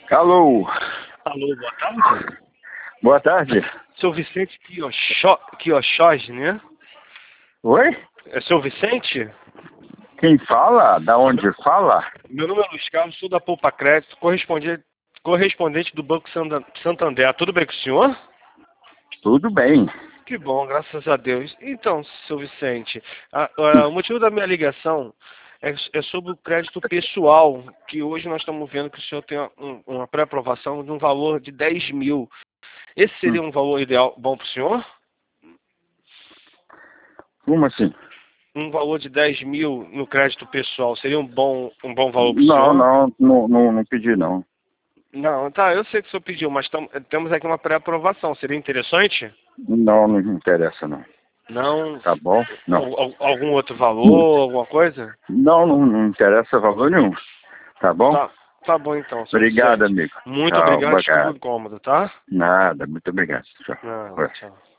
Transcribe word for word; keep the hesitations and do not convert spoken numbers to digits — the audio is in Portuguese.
Alô, Alô, boa tarde. boa tarde. Sou Vicente Quioxó, Quioxós, né? Oi? É seu Vicente? Quem fala? Da onde fala? Meu nome é Luiz Carlos, sou da Poupa Crédito, correspondente, correspondente do Banco Santa- Santander. Tudo bem com o senhor? Tudo bem. Que bom, graças a Deus. Então, seu Vicente, a- a- o motivo da minha ligação é, é sobre o crédito pessoal, que hoje nós estamos vendo que o senhor tem um- uma pré-aprovação de um valor de dez mil. Esse Hum, seria um valor ideal bom para o senhor? Como assim? Um valor de dez mil no crédito pessoal seria um bom, um bom valor para o Não, senhor? não, não, não, não pedi não. Não, tá, eu sei que o senhor pediu, mas tam, temos aqui uma pré-aprovação. Seria interessante? Não, não me interessa não. Não? Tá bom? Não. Al- al- algum outro valor, alguma coisa? Não, não, não interessa valor nenhum. Tá bom? Tá, tá bom então, senhor Obrigado, Vicente. amigo. Muito Tchau, obrigado, desculpa o obrigado. incômodo, tá? Nada, muito obrigado. Não, Tchau. tchau.